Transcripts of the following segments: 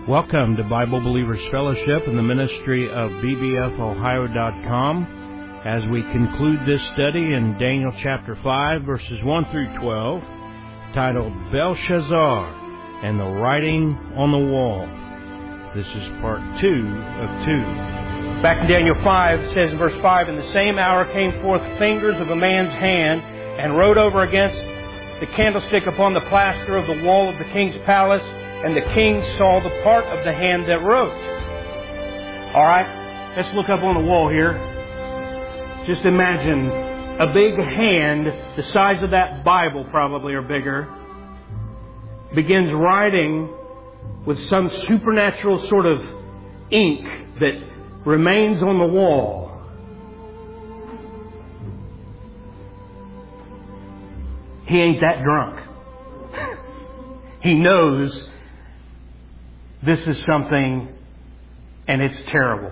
Welcome to Bible Believers Fellowship and the ministry of bbfohio.com as we conclude this study in Daniel chapter 5, verses 1 through 12, titled Belshazzar and the Writing on the Wall. This is part 2 of 2. Back in Daniel 5, it says in verse 5, "In the same hour came forth fingers of a man's hand, and wrote over against the candlestick upon the plaster of the wall of the king's palace, and the king saw the part of the hand that wrote." Alright, let's look up on the wall here. Just imagine a big hand, the size of that Bible probably or bigger, begins writing with some supernatural sort of ink that remains on the wall. He ain't that drunk. He knows this is something, and it's terrible.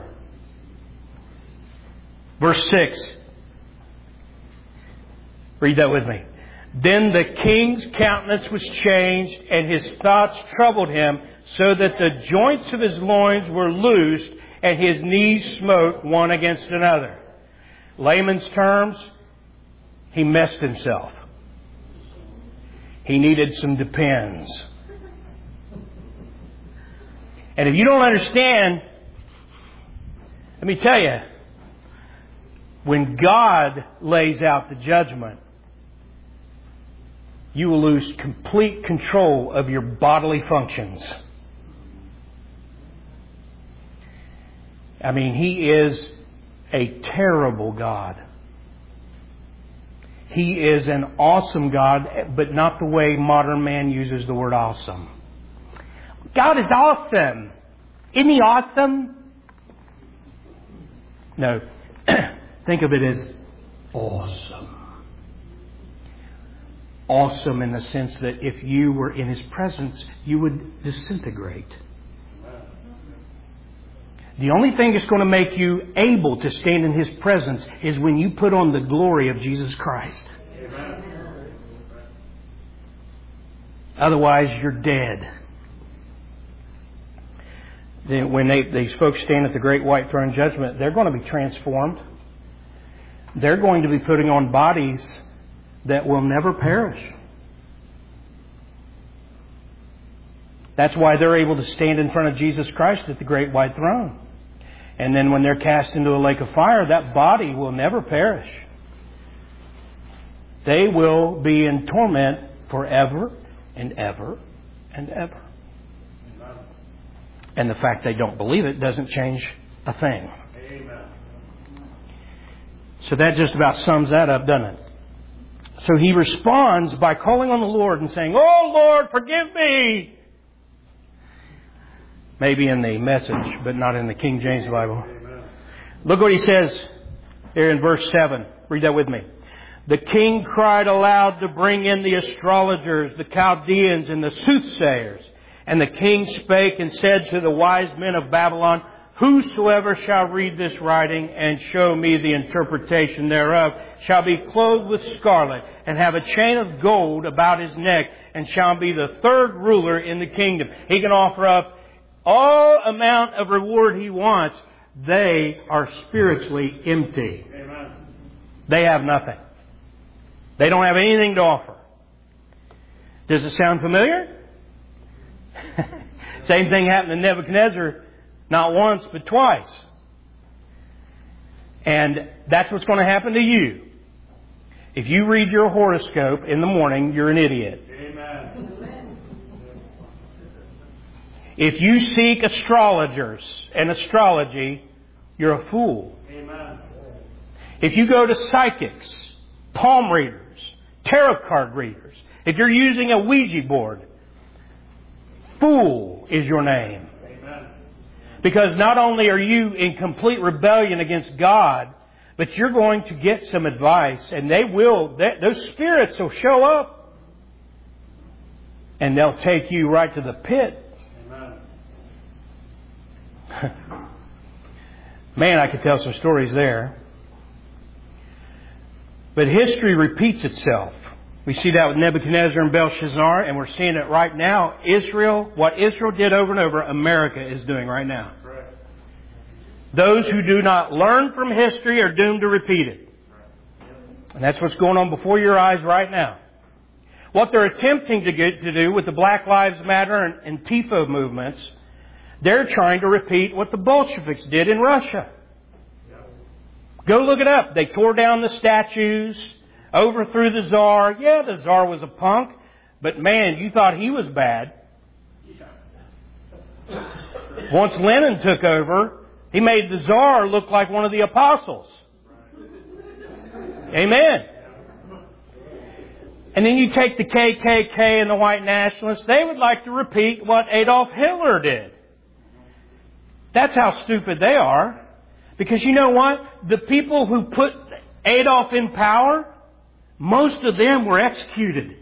Verse 6. Read that with me. "Then the king's countenance was changed, and his thoughts troubled him, so that the joints of his loins were loosed, and his knees smote one against another." Layman's terms, he messed himself. He needed some Depends. And if you don't understand, let me tell you, when God lays out the judgment, you will lose complete control of your bodily functions. I mean, He is a terrible God. He is an awesome God, but not the way modern man uses the word awesome. God is awesome. Isn't He awesome? No. Think of it as awesome. Awesome in the sense that if you were in His presence, you would disintegrate. The only thing that's going to make you able to stand in His presence is when you put on the glory of Jesus Christ. Amen. Otherwise, you're dead. When these folks stand at the great white throne judgment, they're going to be transformed. They're going to be putting on bodies that will never perish. That's why they're able to stand in front of Jesus Christ at the great white throne. And then when they're cast into a lake of fire, that body will never perish. They will be in torment forever and ever and ever. And the fact they don't believe it doesn't change a thing. Amen. So that just about sums that up, doesn't it? So he responds by calling on the Lord and saying, "Oh Lord, forgive me." Maybe in the Message, but not in the King James Bible. Amen. Look what he says here in verse 7. Read that with me. "The king cried aloud to bring in the astrologers, the Chaldeans, and the soothsayers. And the king spake and said to the wise men of Babylon, Whosoever shall read this writing and show me the interpretation thereof shall be clothed with scarlet and have a chain of gold about his neck and shall be the third ruler in the kingdom." He can offer up all amount of reward he wants. They are spiritually empty. Amen. They have nothing. They don't have anything to offer. Does it sound familiar? Same thing happened to Nebuchadnezzar, not once but twice. And that's what's going to happen to you. If you read your horoscope in the morning, you're an idiot. Amen. If you seek astrologers and astrology, you're a fool. Amen. If you go to psychics, palm readers, tarot card readers, if you're using a Ouija board, fool is your name. Amen. Because not only are you in complete rebellion against God, but you're going to get some advice, and those spirits will show up, and they'll take you right to the pit. Amen. Man, I could tell some stories there. But history repeats itself. We see that with Nebuchadnezzar and Belshazzar, and we're seeing it right now. Israel, what Israel did over and over, America is doing right now. Those who do not learn from history are doomed to repeat it. And that's what's going on before your eyes right now. What they're attempting to do with the Black Lives Matter and Antifa movements, they're trying to repeat what the Bolsheviks did in Russia. Go look it up. They tore down the statues, overthrew the Tsar. Yeah, the Tsar was a punk, but man, you thought he was bad. Once Lenin took over, he made the Tsar look like one of the apostles. Amen. And then you take the KKK and the white nationalists, they would like to repeat what Adolf Hitler did. That's how stupid they are. Because you know what? The people who put Adolf in power, most of them were executed.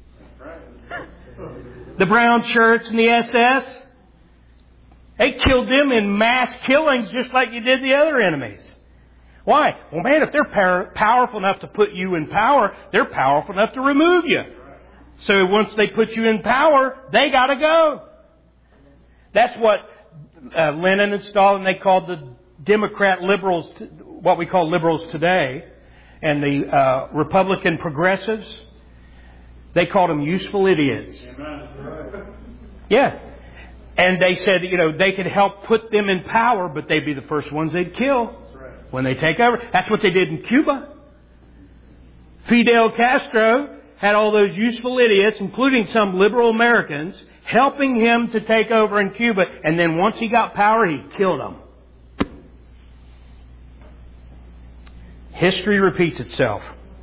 The brown shirts and the SS, they killed them in mass killings just like you did the other enemies. Why? Well, man, if they're powerful enough to put you in power, they're powerful enough to remove you. So once they put you in power, they got to go. That's what Lenin and Stalin, they called the Democrat liberals, what we call liberals today, and the Republican progressives, they called them useful idiots. Yeah. And they said, they could help put them in power, but they'd be the first ones they'd kill when they take over. That's what they did in Cuba. Fidel Castro had all those useful idiots, including some liberal Americans, helping him to take over in Cuba. And then once he got power, he killed them. History repeats itself.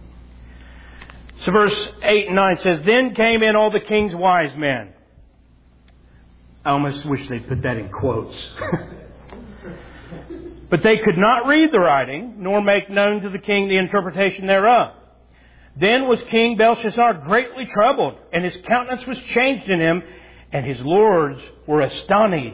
So verse 8 and 9 says, Then came in all the king's wise men. I almost wish they'd put that in quotes. But they could not read the writing, nor make known to the king the interpretation thereof. Then was King Belshazzar greatly troubled, and his countenance was changed in him, and his lords were astonished.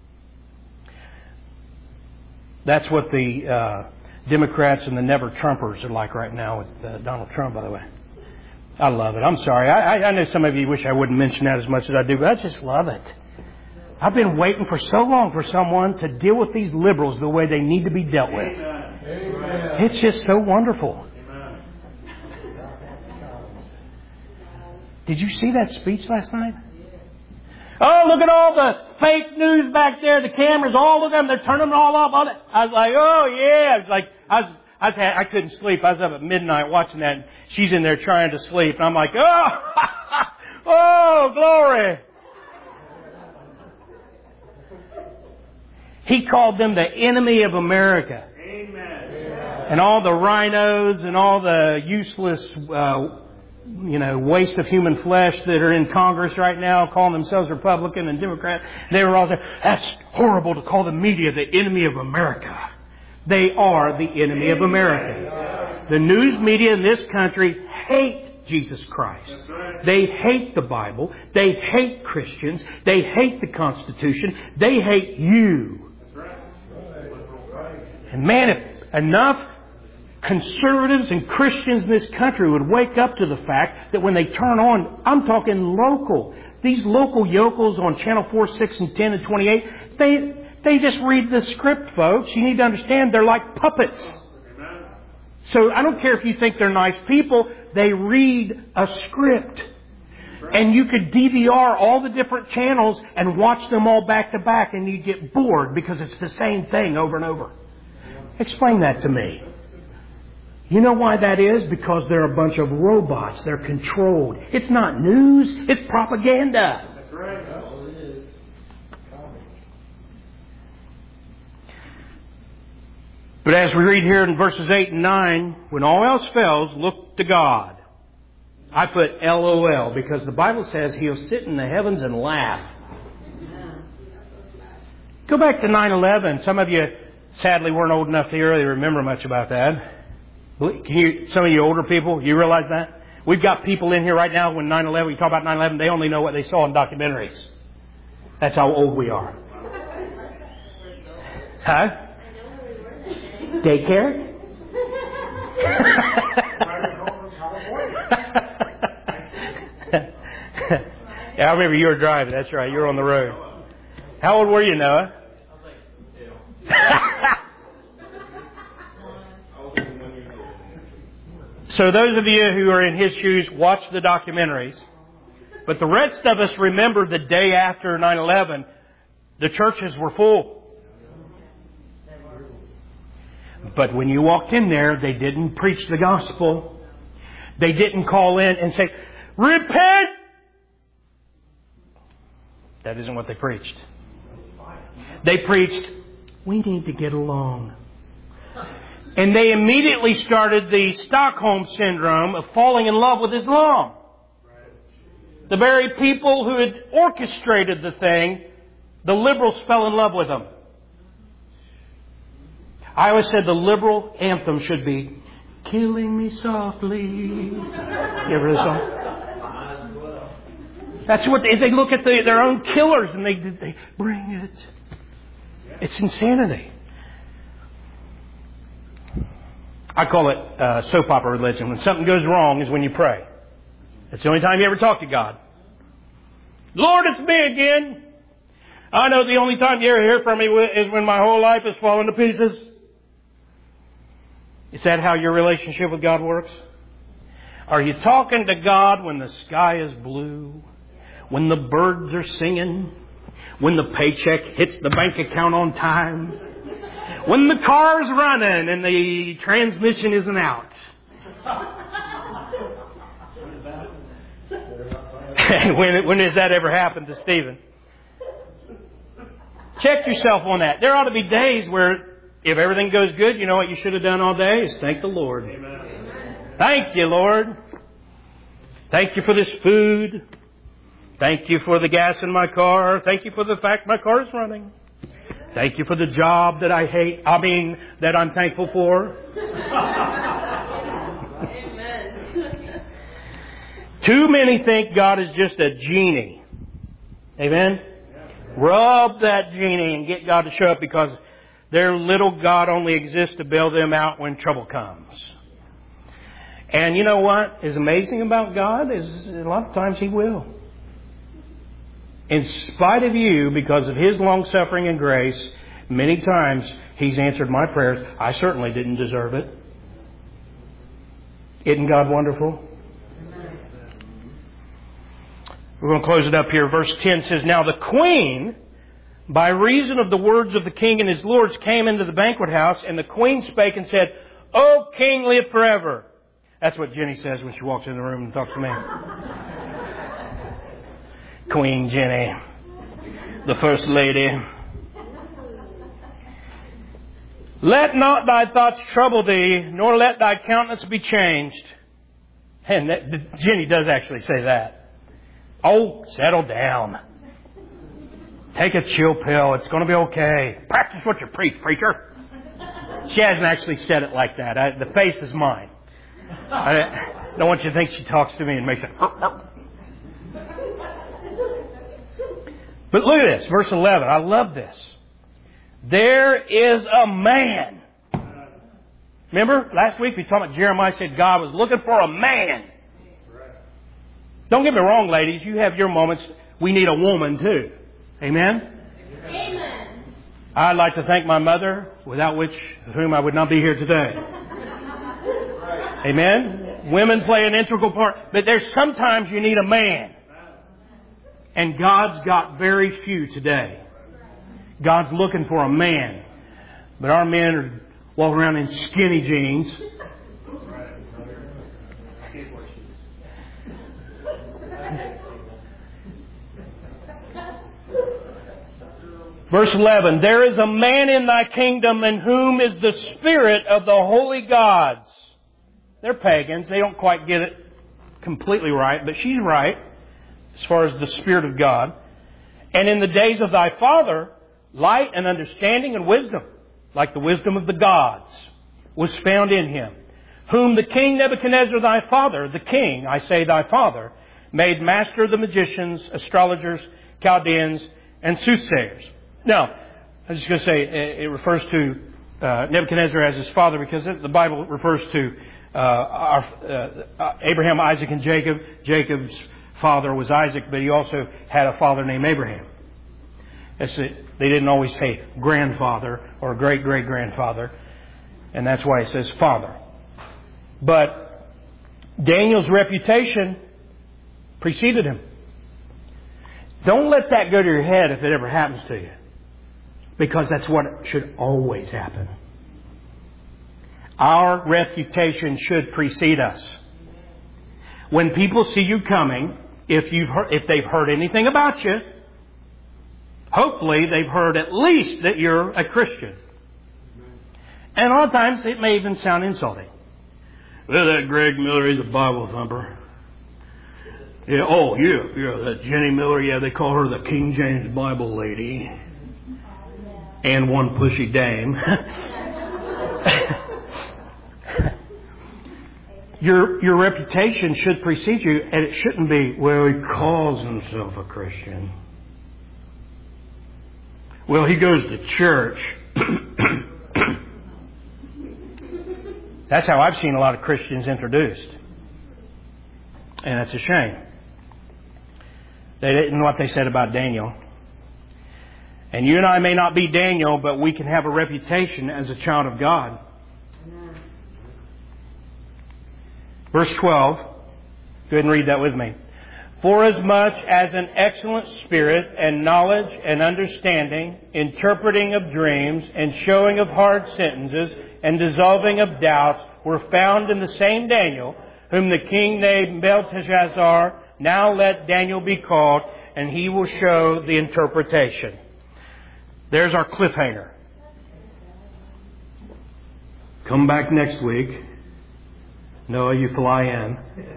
That's what the Democrats and the never-Trumpers are like right now with Donald Trump, by the way. I love it. I'm sorry. I know some of you wish I wouldn't mention that as much as I do, but I just love it. I've been waiting for so long for someone to deal with these liberals the way they need to be dealt with. Amen. It's just so wonderful. Amen. Did you see that speech last night? Oh, look at all the fake news back there. The cameras, all of them, they're turning them all off. I was like, oh yeah. I couldn't sleep. I was up at midnight watching that. And she's in there trying to sleep. And I'm like, oh, glory. He called them the enemy of America. Amen. And all the rhinos and all the useless, waste of human flesh that are in Congress right now, calling themselves Republican and Democrat, they were all there. That's horrible to call the media the enemy of America. They are the enemy of America. The news media in this country hate Jesus Christ. They hate the Bible. They hate Christians. They hate the Constitution. They hate you. And man, if enough conservatives and Christians in this country would wake up to the fact that when they turn on, I'm talking local, these local yokels on Channel 4, 6, and 10 and 28, they just read the script, folks. You need to understand they're like puppets. So I don't care if you think they're nice people, they read a script. And you could DVR all the different channels and watch them all back to back, and you get bored because it's the same thing over and over. Explain that to me. You know why that is? Because they're a bunch of robots. They're controlled. It's not news. It's propaganda. That's right. That's what it is. But as we read here in verses 8 and 9, when all else fails, look to God. I put LOL because the Bible says He'll sit in the heavens and laugh. Go back to 9/11. Some of you sadly weren't old enough to really remember much about that. Some of you older people, you realize that? We've got people in here right now when 9/11, we talk about 9/11, they only know what they saw in documentaries. That's how old we are. Huh? Daycare? Yeah, I remember you were driving. That's right. You were on the road. How old were you, Noah? So those of you who are in his shoes, watch the documentaries. But the rest of us remember the day after 9/11, the churches were full. But when you walked in there, they didn't preach the gospel. They didn't call in and say, repent! That isn't what they preached. They preached, we need to get along. And they immediately started the Stockholm Syndrome of falling in love with Islam. The very people who had orchestrated the thing, the liberals fell in love with them. I always said the liberal anthem should be, killing me softly. You ever heard the song? That's what they look at their own killers and they bring it. It's insanity. I call it soap opera religion. When something goes wrong is when you pray. It's the only time you ever talk to God. Lord, it's me again. I know the only time you ever hear from me is when my whole life is falling to pieces. Is that how your relationship with God works? Are you talking to God when the sky is blue? When the birds are singing? When the paycheck hits the bank account on time? When the car's running and the transmission isn't out? When has that ever happened to Stephen? Check yourself on that. There ought to be days where if everything goes good, you know what you should have done all day is thank the Lord. Amen. Thank you, Lord. Thank you for this food. Thank you for the gas in my car. Thank you for the fact my car is running. Thank you for the job that I hate. That I'm thankful for. Amen. Too many think God is just a genie. Amen? Rub that genie and get God to show up because their little God only exists to bail them out when trouble comes. And you know what is amazing about God is a lot of times He will. In spite of you, because of His long-suffering and grace, many times He's answered my prayers. I certainly didn't deserve it. Isn't God wonderful? We're going to close it up here. Verse 10 says, Now the queen, by reason of the words of the king and his lords, came into the banquet house, and the queen spake and said, O king, live forever. That's what Jenny says when she walks in the room and talks to me. Queen Jenny, the first lady. Let not thy thoughts trouble thee, nor let thy countenance be changed. And Jenny does actually say that. Oh, settle down. Take a chill pill. It's going to be okay. Practice what you preach, preacher. She hasn't actually said it like that. The face is mine. I don't want you to think she talks to me and makes it... But look at this, verse 11. I love this. There is a man. Remember, last week we talked about Jeremiah said God was looking for a man. Don't get me wrong, ladies. You have your moments. We need a woman too. Amen? Amen. I'd like to thank my mother, without whom I would not be here today. Amen? Women play an integral part. But there's sometimes you need a man. And God's got very few today. God's looking for a man. But our men are walking around in skinny jeans. Verse 11, There is a man in thy kingdom in whom is the spirit of the holy gods. They're pagans. They don't quite get it completely right, but she's right as far as the Spirit of God. And in the days of thy father, light and understanding and wisdom, like the wisdom of the gods, was found in him, whom the king Nebuchadnezzar thy father, the king, I say thy father, made master of the magicians, astrologers, Chaldeans, and soothsayers. Now, I was just going to say, it refers to Nebuchadnezzar as his father because the Bible refers to Abraham, Isaac, and Jacob. Jacob's father was Isaac, but he also had a father named Abraham. They didn't always say grandfather or great-great-grandfather, and that's why it says father. But Daniel's reputation preceded him. Don't let that go to your head if it ever happens to you, because that's what should always happen. Our reputation should precede us. When people see you coming, if they've heard anything about you, hopefully they've heard at least that you're a Christian. And a lot of times it may even sound insulting. Well, that Greg Miller, he's a Bible thumper. Yeah, that Jenny Miller, yeah, they call her the King James Bible lady. And one pushy dame. Your reputation should precede you, and it shouldn't be, well, he calls himself a Christian. Well, he goes to church. That's how I've seen a lot of Christians introduced. And that's a shame. They didn't know what they said about Daniel. And you and I may not be Daniel, but we can have a reputation as a child of God. Verse 12. Go ahead and read that with me. Forasmuch as an excellent spirit and knowledge and understanding, interpreting of dreams and showing of hard sentences and dissolving of doubts were found in the same Daniel, whom the king named Belteshazzar, now let Daniel be called, and he will show the interpretation. There's our cliffhanger. Come back next week. Noah, you fly in.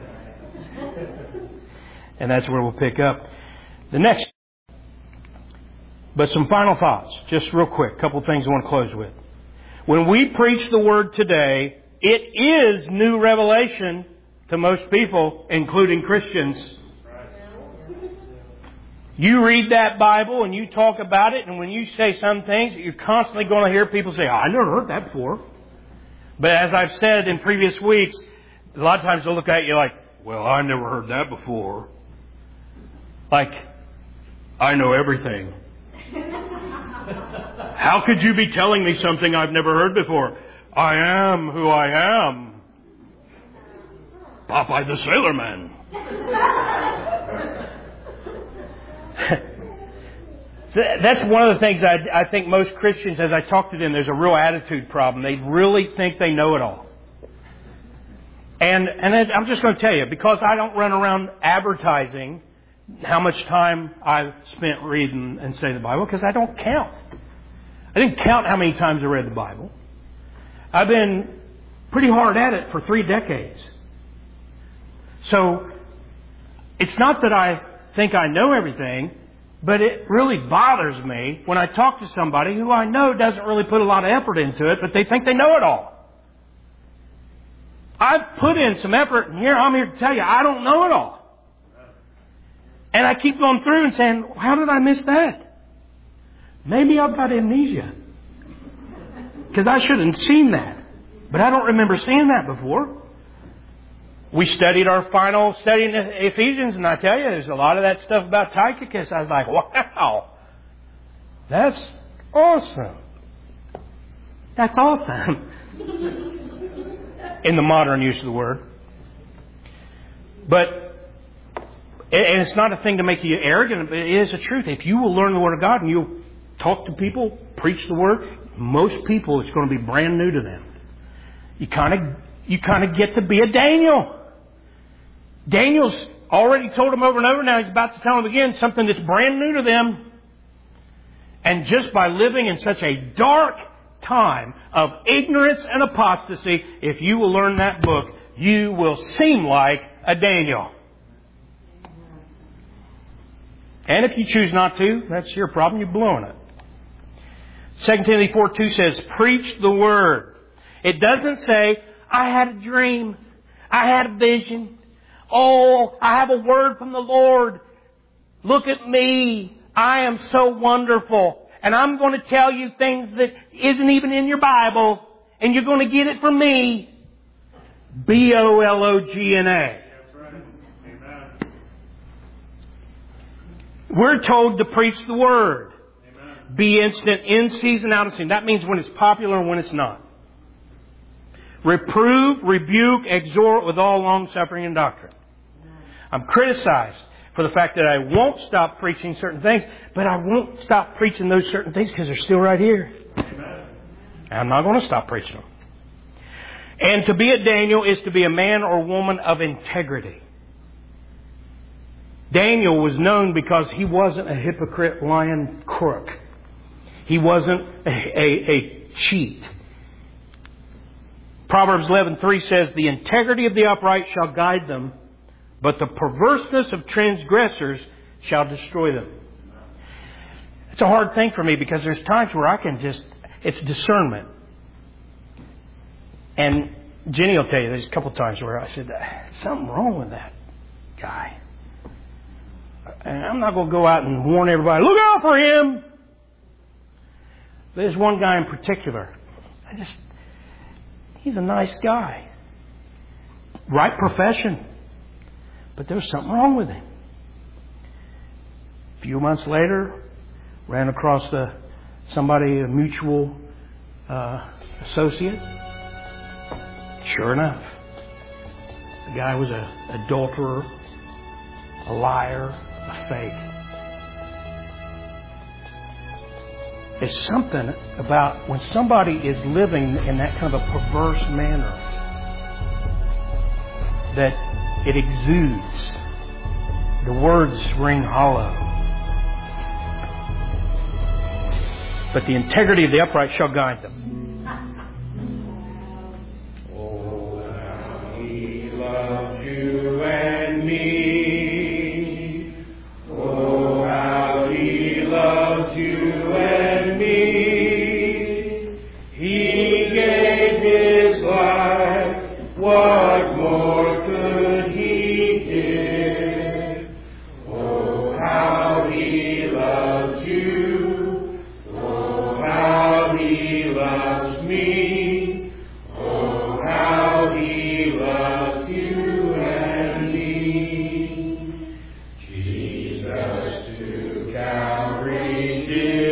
And that's where we'll pick up the next. But some final thoughts, just real quick. A couple of things I want to close with. When we preach the Word today, it is new revelation to most people, including Christians. You read that Bible and you talk about it, and when you say some things, you're constantly going to hear people say, I never heard that before. But as I've said in previous weeks, a lot of times they'll look at you like, well, I never heard that before. Like, I know everything. How could you be telling me something I've never heard before? I am who I am. Popeye the Sailor Man. That's one of the things I think most Christians, as I talk to them, there's a real attitude problem. They really think they know it all. And I'm just going to tell you, because I don't run around advertising how much time I've spent reading and studying the Bible, because I don't count. I didn't count how many times I read the Bible. I've been pretty hard at it for 3 decades. So it's not that I think I know everything, but it really bothers me when I talk to somebody who I know doesn't really put a lot of effort into it, but they think they know it all. I've put in some effort, and I'm here to tell you, I don't know it all. And I keep going through and saying, how did I miss that? Maybe I've got amnesia. Because I should have seen that. But I don't remember seeing that before. We studied our final study in Ephesians, and I tell you, there's a lot of that stuff about Tychicus. I was like, wow, that's awesome. That's awesome. In the modern use of the word. But, and it's not a thing to make you arrogant, but it is the truth. If you will learn the Word of God and you talk to people, preach the Word, most people, it's going to be brand new to them. You kind of get to be a Daniel. Daniel's already told them over and over. Now he's about to tell them again something that's brand new to them. And just by living in such a dark time of ignorance and apostasy, if you will learn that book, you will seem like a Daniel. And if you choose not to, that's your problem. You're blowing it. 2 Timothy 4:2 says, preach the Word. It doesn't say, I had a dream. I had a vision. Oh, I have a word from the Lord. Look at me. I am so wonderful. And I'm going to tell you things that isn't even in your Bible. And you're going to get it from me. BOLOGNA. We're told to preach the Word. Amen. Be instant in season, out of season. That means when it's popular and when it's not. Reprove, rebuke, exhort with all long-suffering and doctrine. I'm criticized for the fact that I won't stop preaching certain things, but I won't stop preaching those certain things because they're still right here. Amen. I'm not going to stop preaching them. And to be a Daniel is to be a man or woman of integrity. Daniel was known because he wasn't a hypocrite, lying crook. He wasn't a cheat. Proverbs 11:3 says, "The integrity of the upright shall guide them, but the perverseness of transgressors shall destroy them." It's a hard thing for me because there's times where I can it's discernment. And Jenny will tell you there's a couple times where I said, something wrong with that guy. And I'm not going to go out and warn everybody, look out for him. There's one guy in particular. He's a nice guy. Right profession. But there was something wrong with him. A few months later, ran across a mutual associate. Sure enough, the guy was an adulterer, a liar, a fake. There's something about when somebody is living in that kind of a perverse manner that it exudes. The words ring hollow. But the integrity of the upright shall guide them. Oh, how He loves you and me. Oh, how He loves you and me. He gave His life. What more could He give? Oh, how He loves you. Oh, how He loves me. Oh, how He loves you and me. Jesus to Calvary did.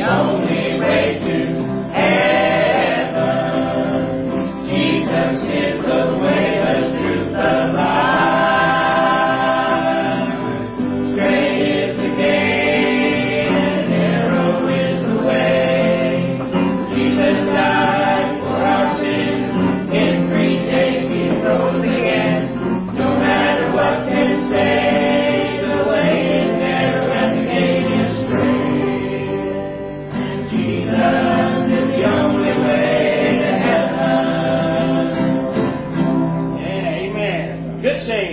only way to heaven. Jesus is the way, the truth, the life. Straight is the gate, and narrow is the way. Jesus died for our sins. In 3 days he rose again. No matter what men say, the way is narrow and the gate is straight. And Jesus is the only way to heaven. Amen. Good say.